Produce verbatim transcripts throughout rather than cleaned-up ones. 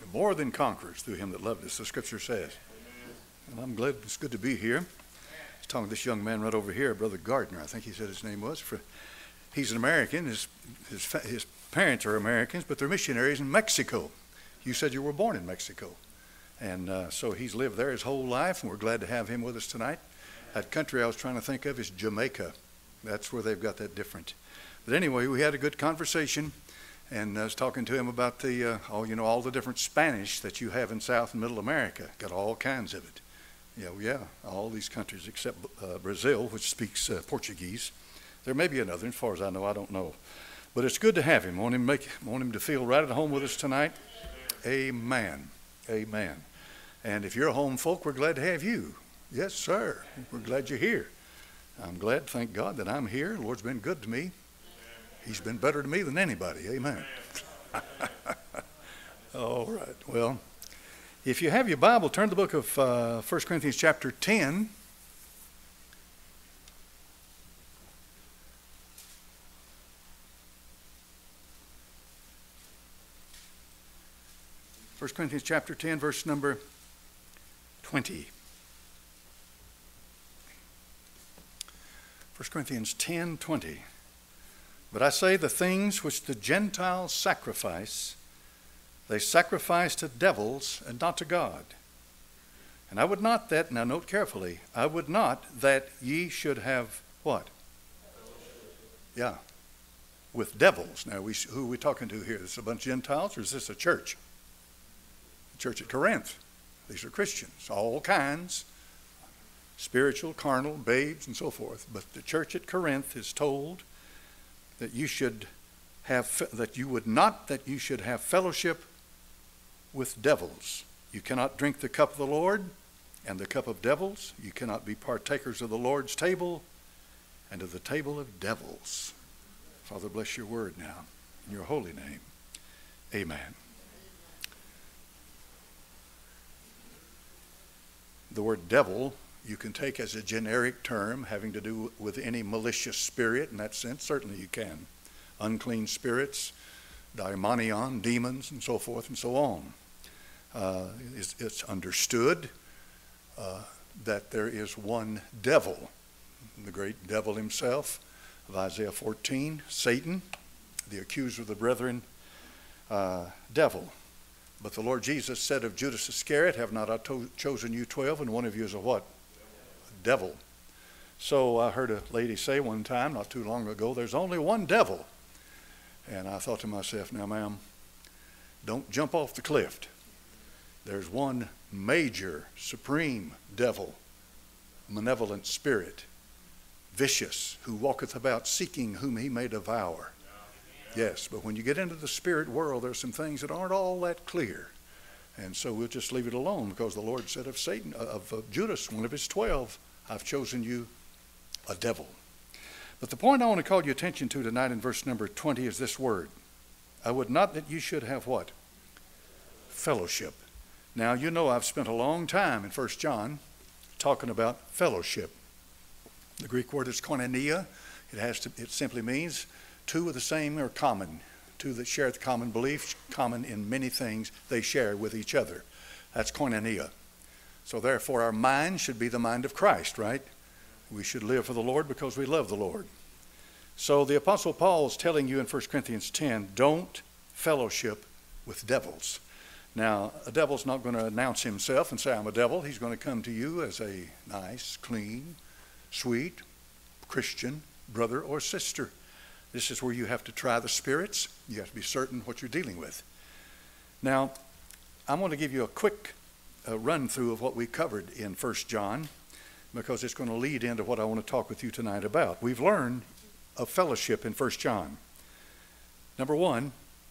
more than conquerors through him that loved us, the scripture says. And I'm glad it's good to be here. I was talking to this young man right over here, Brother Gardner, I think he said his name was. For, he's an American. His, his, his parents are Americans, but they're missionaries in Mexico. You said you were born in Mexico. And uh, so he's lived there his whole life, and we're glad to have him with us tonight. That country I was trying to think of is Jamaica. That's where they've got that different. But anyway, we had a good conversation, and I was talking to him about the, uh, all, you know, all the different Spanish that you have in South and Middle America. Got all kinds of it. Yeah, yeah, all these countries except uh, Brazil, which speaks uh, Portuguese. There may be another, as far as I know, I don't know. But it's good to have him. Want him, make, want him to feel right at home with us tonight? Amen. Amen. And if you're a home folk, we're glad to have you. Yes, sir. We're glad you're here. I'm glad, thank God, that I'm here. The Lord's been good to me. He's been better to me than anybody. Amen. All right. Well, if you have your Bible, turn to the book of uh, First Corinthians chapter ten. First Corinthians chapter ten, verse number twenty. First Corinthians ten, twenty. But I say the things which the Gentiles sacrifice, they sacrifice to devils and not to God. And I would not that, now note carefully, I would not that ye should have what? Yeah, with devils. Now, we, who are we talking to here? Is this a bunch of Gentiles or is this a church? The church at Corinth. These are Christians, all kinds, spiritual, carnal, babes, and so forth. But the church at Corinth is told that you should have, that you would not that you should have fellowship with devils. You cannot drink the cup of the Lord and the cup of devils. You cannot be partakers of the Lord's table and of the table of devils. Father, bless your word now in your holy name. Amen. The word devil you can take as a generic term having to do with any malicious spirit. In that sense, certainly you can. Unclean spirits, daimonion, demons, and so forth and so on. Uh, it's, it's understood uh, that there is one devil, the great devil himself of Isaiah fourteen, Satan, the accuser of the brethren, uh, devil. But the Lord Jesus said of Judas Iscariot, have not I to- chosen you twelve, and one of you is a what? Devil. So I heard a lady say one time, not too long ago, there's only one devil. And I thought to myself, now ma'am, don't jump off the cliff. There's one major, supreme devil, malevolent spirit, vicious, who walketh about seeking whom he may devour. Yes, but when you get into the spirit world, there's some things that aren't all that clear. And so we'll just leave it alone, because the Lord said of Satan, of, of Judas, one of his twelve, I've chosen you a devil. But the point I want to call your attention to tonight in verse number twenty is this word. I would not that you should have what? Fellowship. Now, you know I've spent a long time in First John talking about fellowship. The Greek word is koinonia. It has to, it simply means two of the same or common. Two that share the common belief, common in many things they share with each other. That's koinonia. So therefore our mind should be the mind of Christ, right? We should live for the Lord because we love the Lord. So the Apostle Paul is telling you in First Corinthians ten, don't fellowship with devils. Now, a devil's not going to announce himself and say, I'm a devil. He's going to come to you as a nice, clean, sweet Christian brother or sister. This is where you have to try the spirits. You have to be certain what you're dealing with. Now, I'm going to give you a quick uh, run through of what we covered in First John, because it's going to lead into what I want to talk with you tonight about. We've learned of fellowship in First John. Number one,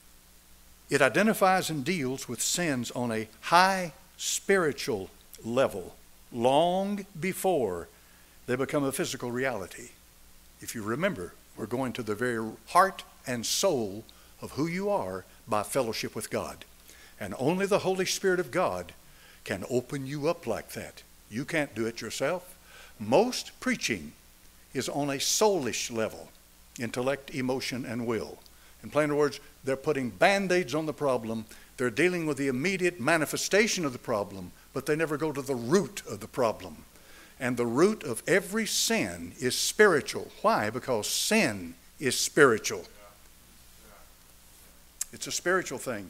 it identifies and deals with sins on a high spiritual level long before they become a physical reality. If you remember, we're going to the very heart and soul of who you are by fellowship with God. And only the Holy Spirit of God can open you up like that. You can't do it yourself. Most preaching is on a soulish level, intellect, emotion, and will. In plain words, they're putting band-aids on the problem. They're dealing with the immediate manifestation of the problem, but they never go to the root of the problem. And the root of every sin is spiritual. Why? Because sin is spiritual. It's a spiritual thing.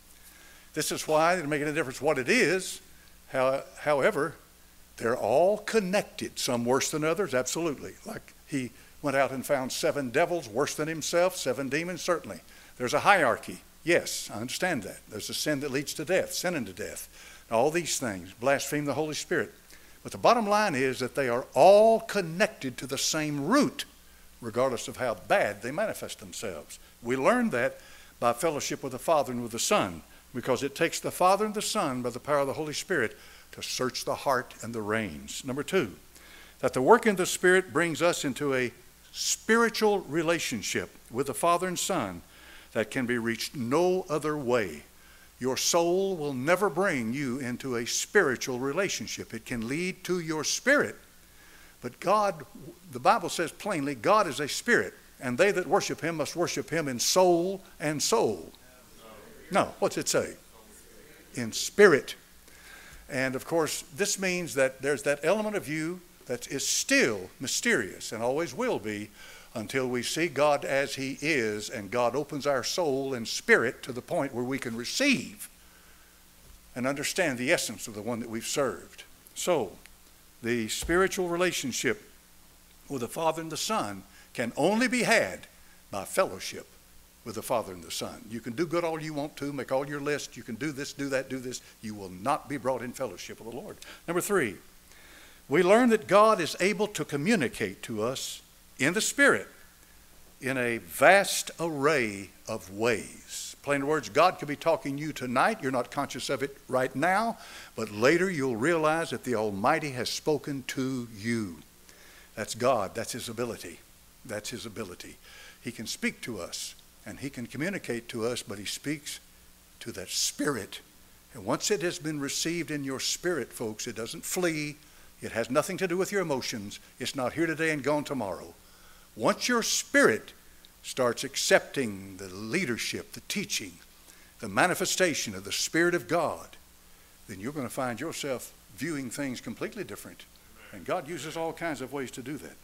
This is why it doesn't make any difference what it is. How, however, they're all connected, some worse than others, absolutely. Like he went out and found seven devils worse than himself, seven demons, certainly. There's a hierarchy. Yes, I understand that. There's a sin that leads to death, sin unto death. All these things, blaspheme the Holy Spirit. But the bottom line is that they are all connected to the same root, regardless of how bad they manifest themselves. We learned that by fellowship with the Father and with the Son, because it takes the Father and the Son by the power of the Holy Spirit to search the heart and the reins. Number two, that the work in the Spirit brings us into a spiritual relationship with the Father and Son that can be reached no other way. Your soul will never bring you into a spiritual relationship. It can lead to your spirit. But God, the Bible says plainly, God is a spirit, and they that worship him must worship him in soul and soul. No, what's it say? In spirit. And of course, this means that there's that element of you that is still mysterious and always will be until we see God as he is and God opens our soul and spirit to the point where we can receive and understand the essence of the one that we've served. So, the spiritual relationship with the Father and the Son can only be had by fellowship with the Father and the Son. You can do good all you want to, make all your lists, you can do this, do that, do this. You will not be brought in fellowship with the Lord. Number three, we learn that God is able to communicate to us in the Spirit in a vast array of ways. Plain words, God could be talking to you tonight. You're not conscious of it right now, but later you'll realize that the Almighty has spoken to you. That's God. That's his ability. That's his ability. He can speak to us and he can communicate to us, but he speaks to that spirit. And once it has been received in your spirit, folks, it doesn't flee. It has nothing to do with your emotions. It's not here today and gone tomorrow. Once your spirit starts accepting the leadership, the teaching, the manifestation of the Spirit of God, then you're going to find yourself viewing things completely different. And God uses all kinds of ways to do that.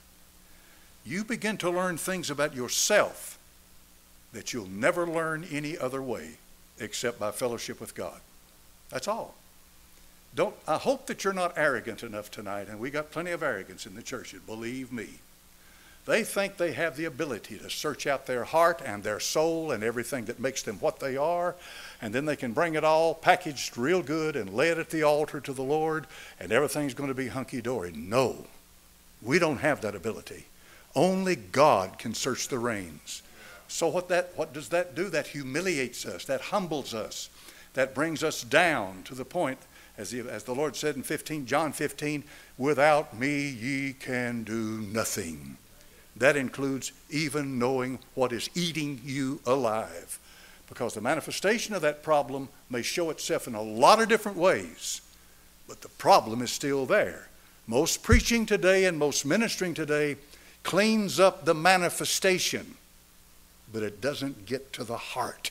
You begin to learn things about yourself that you'll never learn any other way except by fellowship with God. That's all. Don't, I hope that you're not arrogant enough tonight, and we got plenty of arrogance in the church, believe me. They think they have the ability to search out their heart and their soul and everything that makes them what they are, and then they can bring it all packaged real good and lay it at the altar to the Lord, and everything's going to be hunky-dory. No, we don't have that ability. Only God can search the reins. So what that what does that do? That humiliates us. That humbles us. That brings us down to the point, as the, as the Lord said in fifteen, John fifteen, without me ye can do nothing. That includes even knowing what is eating you alive. Because the manifestation of that problem may show itself in a lot of different ways, but the problem is still there. Most preaching today and most ministering today cleans up the manifestation, but it doesn't get to the heart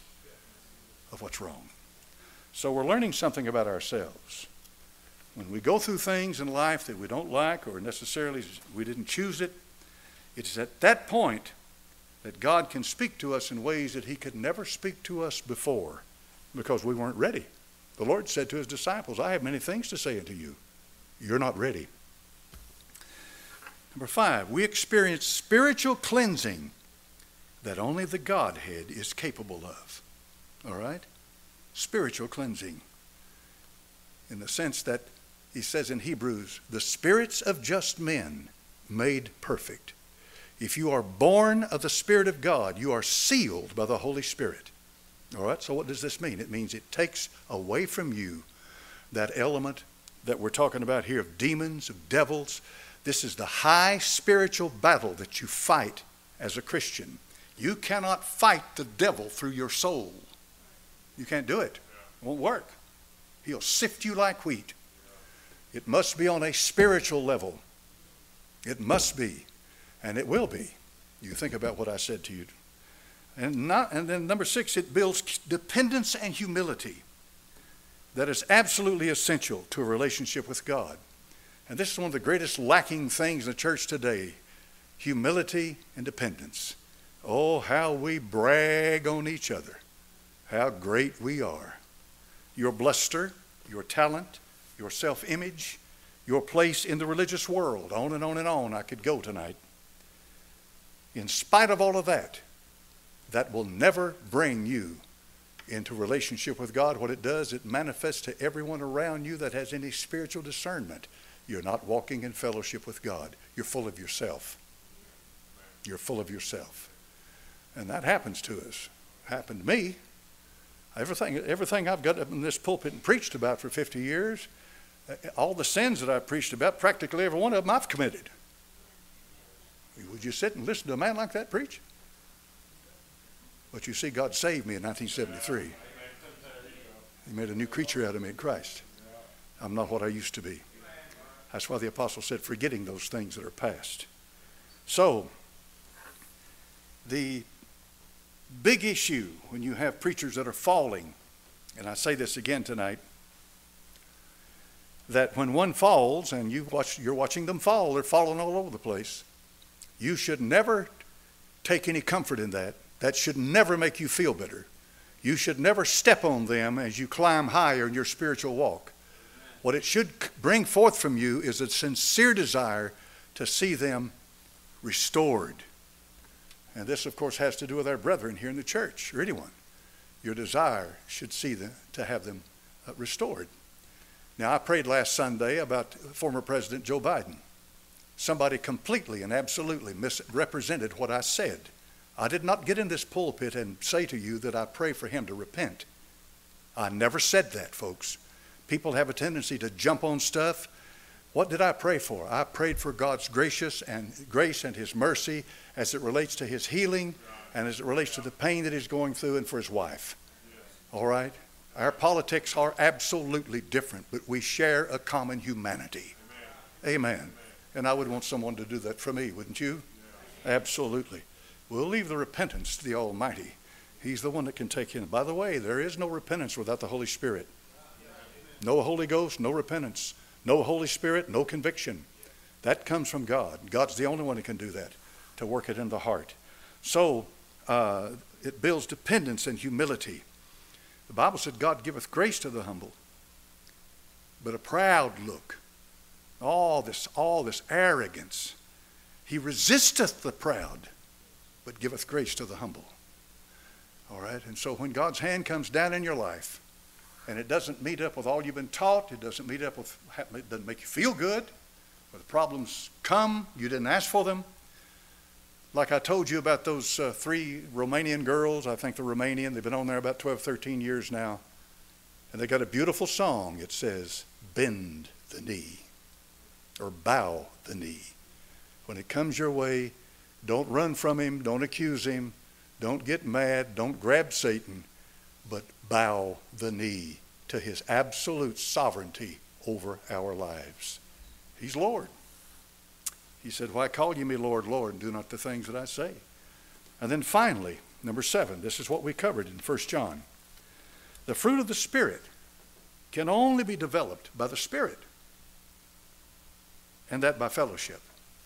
of what's wrong. So we're learning something about ourselves. When we go through things in life that we don't like or necessarily we didn't choose it, it's at that point that God can speak to us in ways that he could never speak to us before because we weren't ready. The Lord said to his disciples, I have many things to say unto you. You're not ready. Number five, we experience spiritual cleansing that only the Godhead is capable of. All right? Spiritual cleansing. In the sense that he says in Hebrews, the spirits of just men made perfect. If you are born of the Spirit of God, you are sealed by the Holy Spirit. All right, so what does this mean? It means it takes away from you that element that we're talking about here of demons, of devils. This is the high spiritual battle that you fight as a Christian. You cannot fight the devil through your soul. You can't do it. It won't work. He'll sift you like wheat. It must be on a spiritual level. It must be. And it will be. You think about what I said to you And, not, and then number six, it builds dependence and humility that is absolutely essential to a relationship with God. And this is one of the greatest lacking things in the church today, humility and dependence. Oh, how we brag on each other, how great we are. Your bluster, your talent, your self-image, your place in the religious world, on and on and on I could go tonight. In spite of all of that, that will never bring you into relationship with God. What it does, it manifests to everyone around you that has any spiritual discernment. You're not walking in fellowship with God. You're full of yourself. You're full of yourself. And that happens to us. Happened to me. Everything, everything I've got up in this pulpit and preached about for fifty years, all the sins that I've preached about, practically every one of them I've committed. Would you sit and listen to a man like that preach? But you see, God saved me in nineteen seventy-three. He made a new creature out of me in Christ. I'm not what I used to be. That's why the apostle said, forgetting those things that are past. So, the big issue when you have preachers that are falling, and I say this again tonight, that when one falls, and you watch, you're watching them fall, they're falling all over the place, you should never take any comfort in that. That should never make you feel better. You should never step on them as you climb higher in your spiritual walk. What it should bring forth from you is a sincere desire to see them restored. And this, of course, has to do with our brethren here in the church, or anyone. Your desire should see them, to have them uh, restored. Now, I prayed last Sunday about former President Joe Biden. Somebody completely and absolutely misrepresented what I said. I did not get in this pulpit and say to you that I pray for him to repent. I never said that, folks. People have a tendency to jump on stuff. What did I pray for? I prayed for God's gracious and grace and his mercy as it relates to his healing and as it relates to the pain that he's going through, and for his wife. All right? Our politics are absolutely different, but we share a common humanity. Amen. Amen. And I would want someone to do that for me, wouldn't you? Absolutely. We'll leave the repentance to the Almighty. He's the one that can take in. By the way, there is no repentance without the Holy Spirit. No Holy Ghost, no repentance. No Holy Spirit, no conviction. That comes from God. God's the only one who can do that, to work it in the heart. So uh, it builds dependence and humility. The Bible said God giveth grace to the humble, but a proud look. All this, all this arrogance. He resisteth the proud, but giveth grace to the humble. All right? And so when God's hand comes down in your life, and it doesn't meet up with all you've been taught, it doesn't meet up with, it doesn't make you feel good, or the problems come, you didn't ask for them. Like I told you about those uh, three Romanian girls, I think they're Romanian, they've been on there about twelve, thirteen years now, and they got a beautiful song. It says, bend the knee, or bow the knee. When it comes your way, don't run from him, don't accuse him, don't get mad, don't grab Satan, but bow the knee to his absolute sovereignty over our lives. He's Lord. He said, why call you me Lord, Lord, and do not the things that I say? And then finally, number seven, this is what we covered in First John. The fruit of the Spirit can only be developed by the Spirit, and that by fellowship.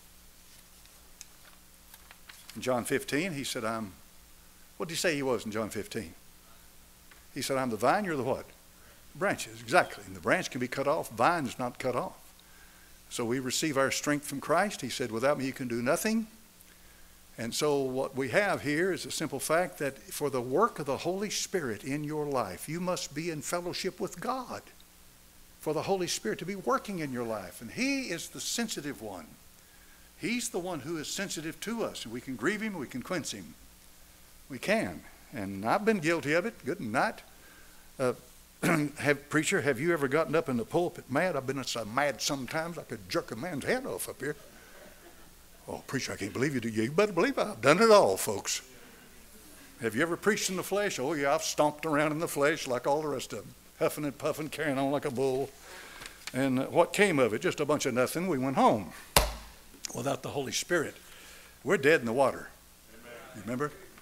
In John fifteen, he said, I'm, what did he say he was in John fifteen? He said, I'm the vine, you're the what? Branches, exactly. And the branch can be cut off, vine is not cut off. So we receive our strength from Christ. He said, without me you can do nothing. And so what we have here is a simple fact that for the work of the Holy Spirit in your life, you must be in fellowship with God. For the Holy Spirit to be working in your life. And he is the sensitive one. He's the one who is sensitive to us. And we can grieve him, we can quench him. We can. And I've been guilty of it. Good night. Uh, have, preacher, have you ever gotten up in the pulpit mad? I've been so mad sometimes I could jerk a man's head off up here. Oh, preacher, I can't believe you do. You better believe I've done it all, folks. Have you ever preached in the flesh? Oh, yeah, I've stomped around in the flesh like all the rest of them. Huffing and puffing, carrying on like a bull. And what came of it? Just a bunch of nothing. We went home. Without the Holy Spirit, we're dead in the water. Amen. You remember?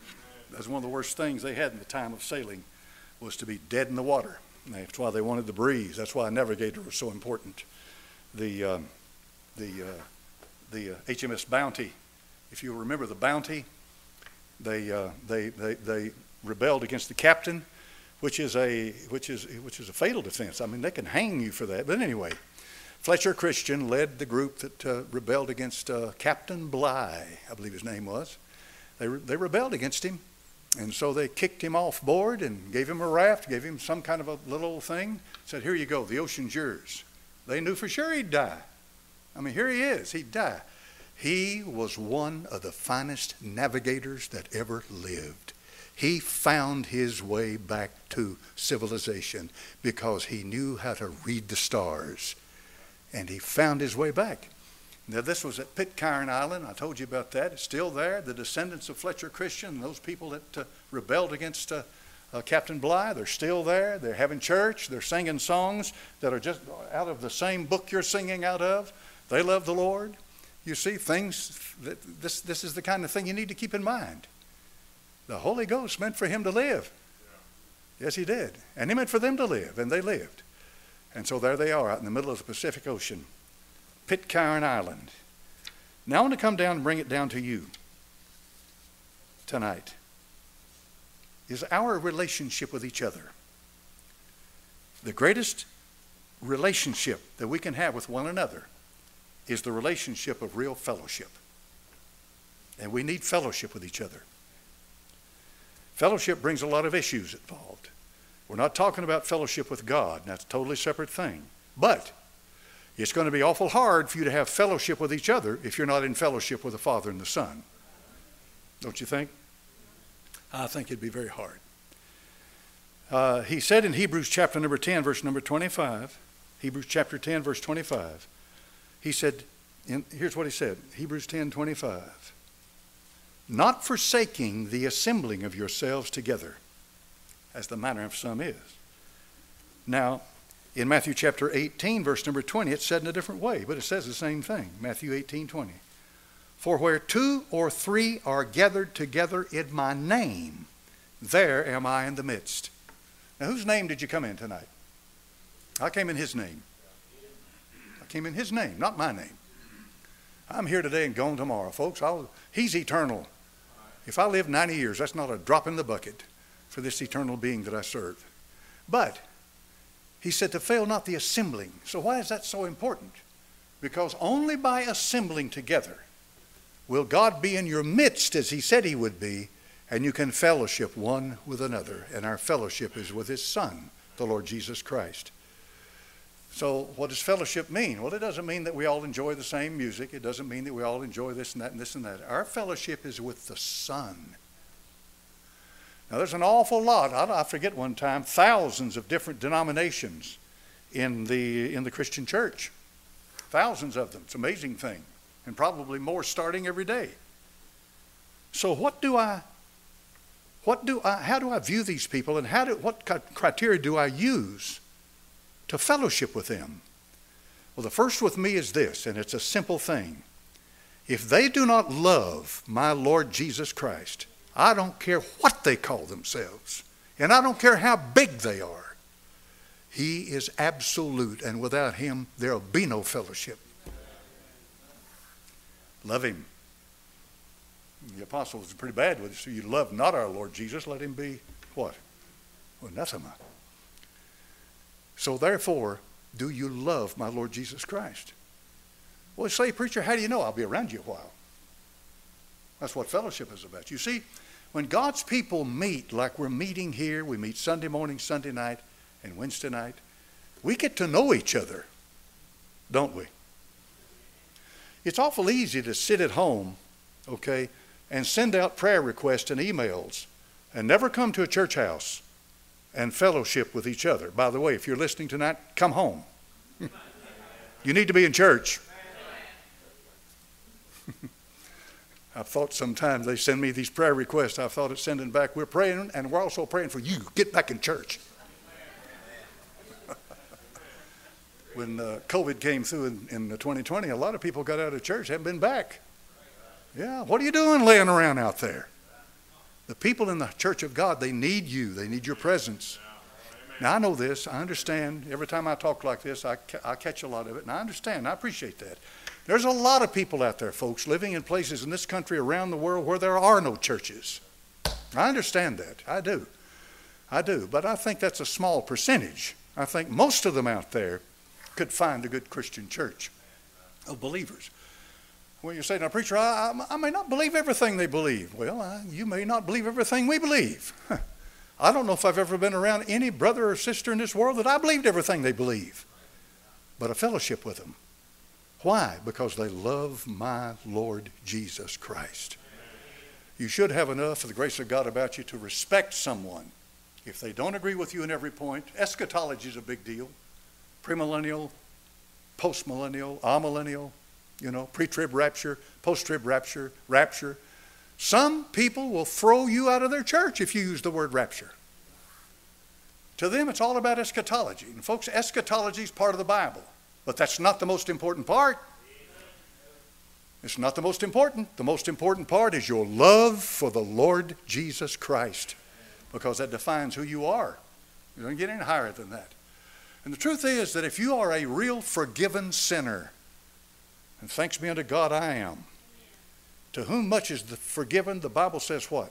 That's one of the worst things they had in the time of sailing, was to be dead in the water. And that's why they wanted the breeze. That's why a navigator was so important. The um, the uh, the uh, H M S Bounty, if you remember the Bounty, they uh, they they they rebelled against the captain, which is a which is which is a fatal defense. I mean, they can hang you for that. But anyway, Fletcher Christian led the group that uh, rebelled against uh, Captain Bligh, I believe his name was. They re- they rebelled against him, and so they kicked him off board and gave him a raft, gave him some kind of a little thing. Said, "Here you go, the ocean's yours." They knew for sure he'd die. I mean, here he is, he'd die. He was one of the finest navigators that ever lived. He found his way back to civilization because he knew how to read the stars. And he found his way back. Now, this was at Pitcairn Island. I told you about that. It's still there. The descendants of Fletcher Christian, those people that uh, rebelled against uh, uh, Captain Bligh, they're still there. They're having church. They're singing songs that are just out of the same book you're singing out of. They love the Lord. You see, things, that this, this is the kind of thing you need to keep in mind. The Holy Ghost meant for him to live. Yes, he did. And he meant for them to live, and they lived. And so there they are out in the middle of the Pacific Ocean, Pitcairn Island. Now I want to come down and bring it down to you tonight. Is our relationship with each other. The greatest relationship that we can have with one another is the relationship of real fellowship. And we need fellowship with each other. Fellowship brings a lot of issues involved. We're not talking about fellowship with God. That's a totally separate thing. But it's going to be awful hard for you to have fellowship with each other if you're not in fellowship with the Father and the Son. Don't you think? I think it'd be very hard. Uh, he said in Hebrews chapter number ten, verse number twenty-five, Hebrews chapter ten, verse twenty-five, he said, in, here's what he said, Hebrews ten, twenty-five, not forsaking the assembling of yourselves together, as the manner of some is. Now, in Matthew chapter eighteen, verse number twenty, it's said in a different way, but it says the same thing. Matthew eighteen, twenty. For where two or three are gathered together in my name, there am I in the midst. Now, whose name did you come in tonight? I came in his name. I came in his name, not my name. I'm here today and gone tomorrow, folks. I'll, he's eternal. If I live ninety years, that's not a drop in the bucket for this eternal being that I serve. But he said to fail not the assembling. So why is that so important? Because only by assembling together will God be in your midst as he said he would be, and you can fellowship one with another. And our fellowship is with his Son, the Lord Jesus Christ. So what does fellowship mean? Well, it doesn't mean that we all enjoy the same music. It doesn't mean that we all enjoy this and that and this and that. Our fellowship is with the Son. Now, there's an awful lot. I, I forget one time, thousands of different denominations in the, in the Christian church. Thousands of them. It's an amazing thing. And probably more starting every day. So what do I, what do I, how do I view these people, and how do, what criteria do I use to fellowship with them? Well, the first with me is this, and it's a simple thing. If they do not love my Lord Jesus Christ, I don't care what they call themselves, and I don't care how big they are. He is absolute, and without him, there'll be no fellowship. Love him. The apostle was pretty bad with it. So you love not our Lord Jesus, let him be what? Well, anathema. So therefore, do you love my Lord Jesus Christ? Well, say, preacher, how do you know? I'll be around you a while. That's what fellowship is about. You see, when God's people meet like we're meeting here, we meet Sunday morning, Sunday night, and Wednesday night, we get to know each other, don't we? It's awful easy to sit at home, okay, and send out prayer requests and emails and never come to a church house and fellowship with each other. By the way, if you're listening tonight, come home. You need to be in church. I've thought sometimes they send me these prayer requests. I've thought of sending back, we're praying, and we're also praying for you. Get back in church. When uh, COVID came through in, in twenty twenty, a lot of people got out of church, haven't been back. Yeah, what are you doing laying around out there? The people in the church of God, they need you. They need your presence. Now, I know this. I understand. Every time I talk like this, I, ca- I catch a lot of it. And I understand. I appreciate that. There's a lot of people out there, folks, living in places in this country, around the world, where there are no churches. I understand that. I do. I do. But I think that's a small percentage. I think most of them out there could find a good Christian church of believers. Well, you say, now, preacher, I, I, I may not believe everything they believe. Well, I, you may not believe everything we believe. I don't know if I've ever been around any brother or sister in this world that I believed everything they believe, but a fellowship with them. Why? Because they love my Lord Jesus Christ. You should have enough of the grace of God about you to respect someone. If they don't agree with you in every point, eschatology is a big deal. Premillennial, postmillennial, amillennial, you know, pre-trib rapture, post-trib rapture, rapture. Some people will throw you out of their church if you use the word rapture. To them, it's all about eschatology. And folks, eschatology is part of the Bible. But that's not the most important part. It's not the most important. The most important part is your love for the Lord Jesus Christ, because that defines who you are. You don't get any higher than that. And the truth is that if you are a real forgiven sinner, and thanks be unto God I am, to whom much is the forgiven, the Bible says what?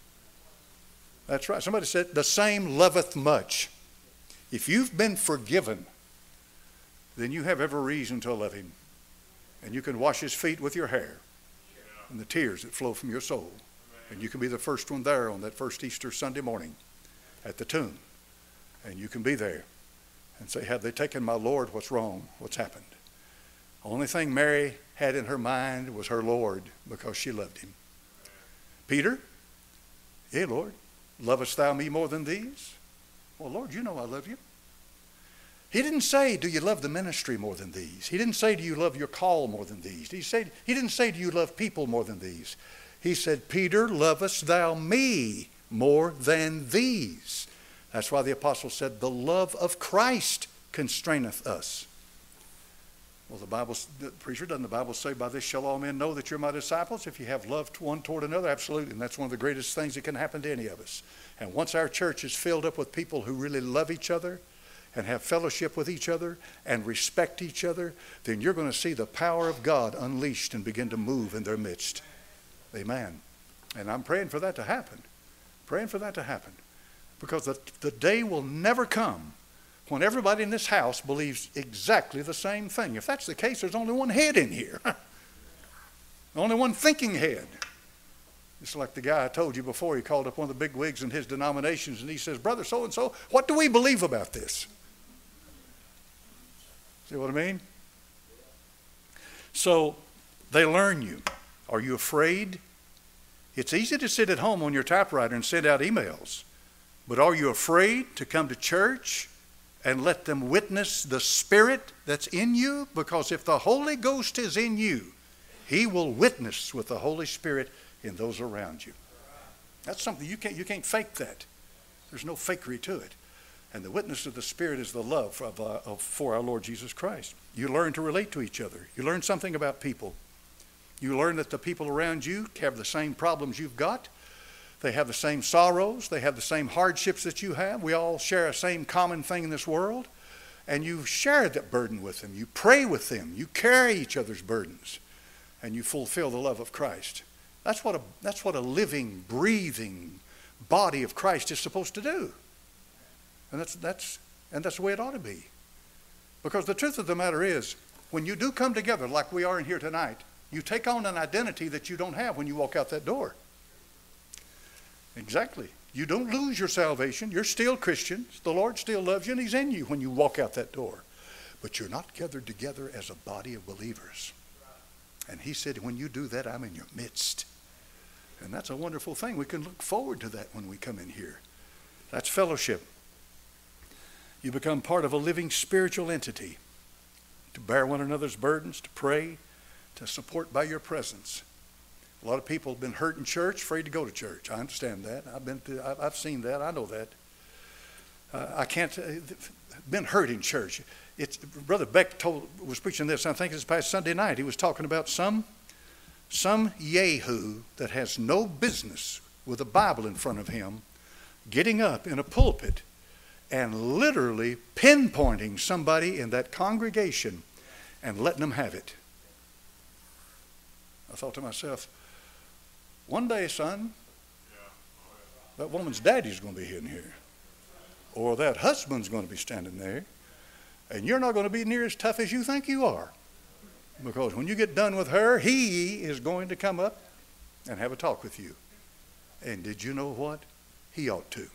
That's right. Somebody said, the same loveth much. If you've been forgiven, then you have every reason to love him. And you can wash his feet with your hair and the tears that flow from your soul. And you can be the first one there on that first Easter Sunday morning at the tomb. And you can be there and say, have they taken my Lord? What's wrong? What's happened? The only thing Mary had in her mind was her Lord, because she loved him. Peter, hey, Lord, lovest thou me more than these? Well, Lord, you know I love you. He didn't say, do you love the ministry more than these? He didn't say, do you love your call more than these? He said, he didn't say, do you love people more than these? He said, Peter, lovest thou me more than these? That's why the apostle said, the love of Christ constraineth us. Well, the Bible, the preacher, doesn't the Bible say, by this shall all men know that you're my disciples, if you have love one toward another? Absolutely. And that's one of the greatest things that can happen to any of us. And once our church is filled up with people who really love each other and have fellowship with each other and respect each other, then you're going to see the power of God unleashed and begin to move in their midst. Amen. And I'm praying for that to happen. Praying for that to happen. Because the, the day will never come when everybody in this house believes exactly the same thing. If that's the case, there's only one head in here. Only one thinking head. It's like the guy I told you before. He called up one of the big wigs in his denominations and he says, Brother so-and-so, what do we believe about this? See what I mean? So they learn you. Are you afraid? It's easy to sit at home on your typewriter and send out emails. But are you afraid to come to church and let them witness the Spirit that's in you? Because if the Holy Ghost is in you, he will witness with the Holy Spirit in those around you. That's something you can't, you can't fake that. There's no fakery to it. And the witness of the Spirit is the love of, uh, of, for our Lord Jesus Christ. You learn to relate to each other. You learn something about people. You learn that the people around you have the same problems you've got. They have the same sorrows. They have the same hardships that you have. We all share a same common thing in this world. And you share that burden with them. You pray with them. You carry each other's burdens. And you fulfill the love of Christ. That's what a, that's what a living, breathing body of Christ is supposed to do. And that's, that's, and that's the way it ought to be. Because the truth of the matter is, when you do come together like we are in here tonight, you take on an identity that you don't have when you walk out that door. Exactly. You don't lose your salvation. You're still Christians. The Lord still loves you and he's in you when you walk out that door. But you're not gathered together as a body of believers. And he said, when you do that, I'm in your midst. And that's a wonderful thing. We can look forward to that when we come in here. That's fellowship. You become part of a living spiritual entity to bear one another's burdens, to pray, to support by your presence. A lot of people have been hurt in church, afraid to go to church. I understand that. I've been to, I've seen that. I know that. Uh, I can't. Uh, been hurt in church. It's Brother Beck told was preaching this. I think it's past Sunday night. He was talking about some some yahoo that has no business with a Bible in front of him, getting up in a pulpit and literally pinpointing somebody in that congregation and letting them have it. I thought to myself, one day, son, that woman's daddy's going to be in here. Or that husband's going to be standing there. And you're not going to be near as tough as you think you are. Because when you get done with her, he is going to come up and have a talk with you. And did you know what? He ought to.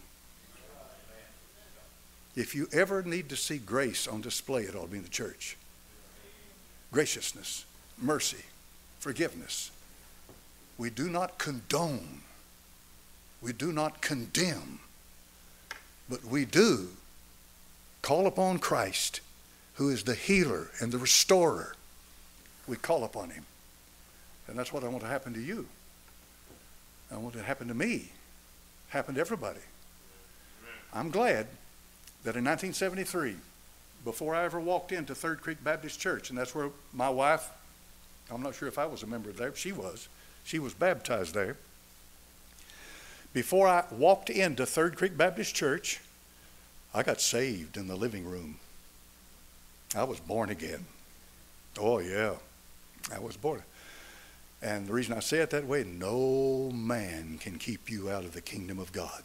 If you ever need to see grace on display, it ought to be in the church. Graciousness, mercy, forgiveness. We do not condone. We do not condemn. But we do call upon Christ, who is the healer and the restorer. We call upon him. And that's what I want to happen to you. I want it to happen to me. Happen to everybody. I'm glad that in nineteen seventy-three, before I ever walked into Third Creek Baptist Church, and that's where my wife, I'm not sure if I was a member there, she was. She was baptized there. Before I walked into Third Creek Baptist Church, I got saved in the living room. I was born again. Oh, yeah. I was born. And the reason I say it that way, no man can keep you out of the kingdom of God.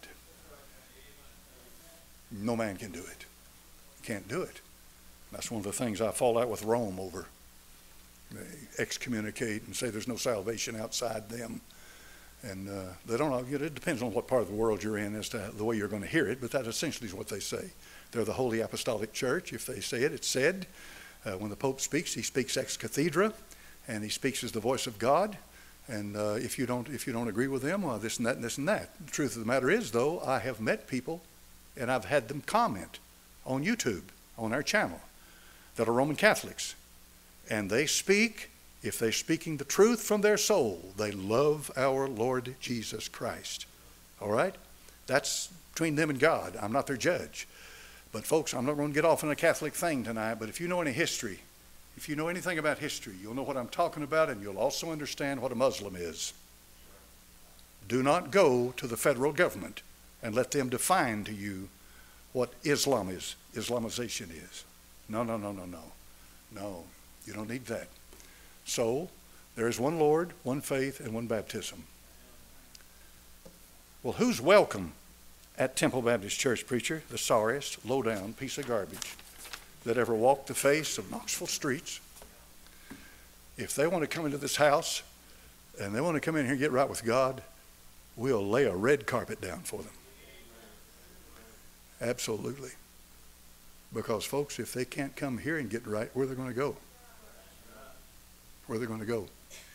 No man can do it. Can't do it. That's one of the things I fall out with Rome over. They excommunicate and say there's no salvation outside them. And uh, they don't know, it depends on what part of the world you're in as to the way you're going to hear it, but that essentially is what they say. They're the Holy Apostolic Church. If they say it, it's said. Uh, when the Pope speaks, he speaks ex cathedra, and he speaks as the voice of God. And uh, if you don't if you don't agree with them, well, this and that and this and that. The truth of the matter is, though, I have met people, and I've had them comment on YouTube, on our channel, that are Roman Catholics. And they speak, if they're speaking the truth from their soul, they love our Lord Jesus Christ. All right? That's between them and God. I'm not their judge. But folks, I'm not going to get off on a Catholic thing tonight, but if you know any history, if you know anything about history, you'll know what I'm talking about, and you'll also understand what a Muslim is. Do not go to the federal government and let them define to you what Islam is, Islamization is. No, no, no, no, no. No, you don't need that. So, there is one Lord, one faith, and one baptism. Well, who's welcome at Temple Baptist Church, preacher? The sorriest, low-down piece of garbage that ever walked the face of Knoxville streets. If they want to come into this house and they want to come in here and get right with God, we'll lay a red carpet down for them. Absolutely. Because, folks, if they can't come here and get right, where are they going to go? Where are they going to go?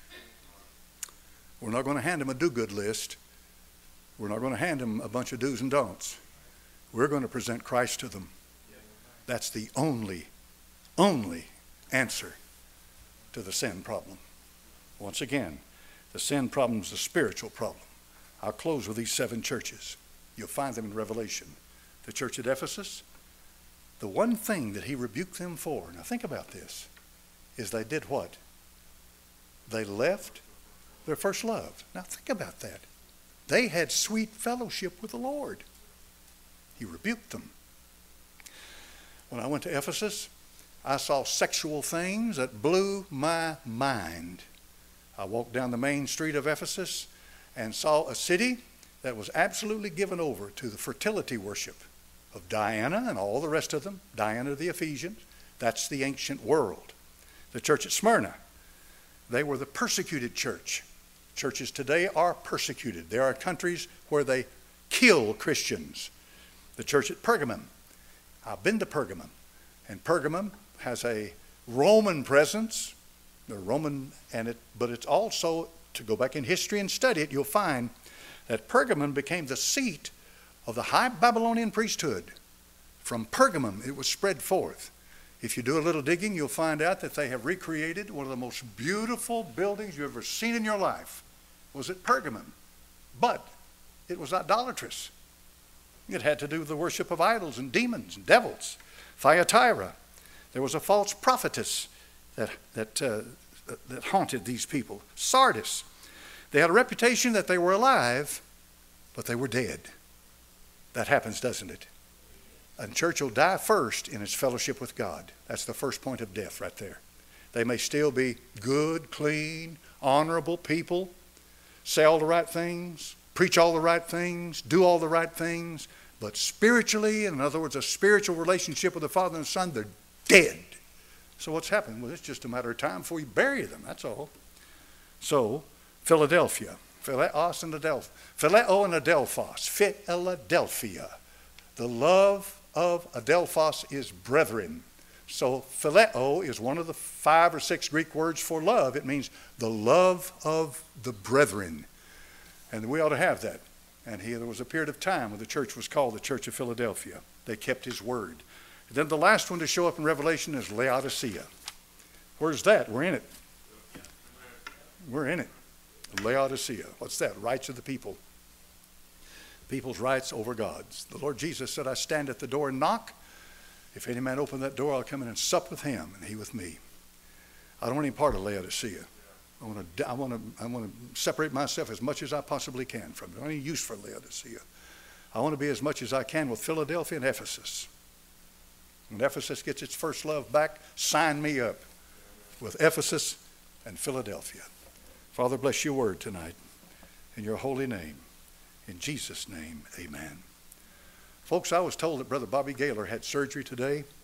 We're not going to hand them a do-good list. We're not going to hand them a bunch of do's and don'ts. We're going to present Christ to them. That's the only, only answer to the sin problem. Once again, the sin problem is a spiritual problem. I'll close with these seven churches. You'll find them in Revelation. The church at Ephesus, the one thing that he rebuked them for, now think about this, is they did what? They left their first love. Now think about that. They had sweet fellowship with the Lord. He rebuked them. When I went to Ephesus, I saw sexual things that blew my mind. I walked down the main street of Ephesus and saw a city that was absolutely given over to the fertility worship of Diana and all the rest of them. Diana of the Ephesians. That's the ancient world. The church at Smyrna, they were the persecuted church. Churches today are persecuted. There are countries where they kill Christians. The church at Pergamum, I've been to Pergamum, and Pergamum has a Roman presence, the Roman, and it, but it's also, to go back in history and study it, you'll find that Pergamum became the seat of the high Babylonian priesthood. From Pergamum, it was spread forth. If you do a little digging, you'll find out that they have recreated one of the most beautiful buildings you've ever seen in your life. It was at Pergamum, but it was idolatrous. It had to do with the worship of idols and demons and devils. Thyatira, there was a false prophetess that, that, uh, that haunted these people. Sardis, they had a reputation that they were alive, but they were dead. That happens, doesn't it? A church will die first in its fellowship with God. That's the first point of death right there. They may still be good, clean, honorable people, say all the right things, preach all the right things, do all the right things, but spiritually, in other words, a spiritual relationship with the Father and the Son, they're dead. So what's happened? Well, it's just a matter of time before you bury them, that's all. So, Philadelphia, Phileos and Adelphos, Phileo and Adelphos, Philadelphia. The love of Adelphos is brethren. So phileo is one of the five or six Greek words for love. It means the love of the brethren. And we ought to have that. And here there was a period of time when the church was called the Church of Philadelphia. They kept his word. And then the last one to show up in Revelation is Laodicea. Where's that? We're in it. We're in it. Laodicea. What's that? Rights of the people. People's rights over God's. The Lord Jesus said, I stand at the door and knock. If any man open that door, I'll come in and sup with him and he with me. I don't want any part of Laodicea. I want to, I want to, I want to separate myself as much as I possibly can from it. I don't have any use for Laodicea. I want to be as much as I can with Philadelphia and Ephesus. When Ephesus gets its first love back, sign me up with Ephesus and Philadelphia. Father, bless your word tonight in your holy name. In Jesus' name, amen. Folks, I was told that Brother Bobby Gaylor had surgery today.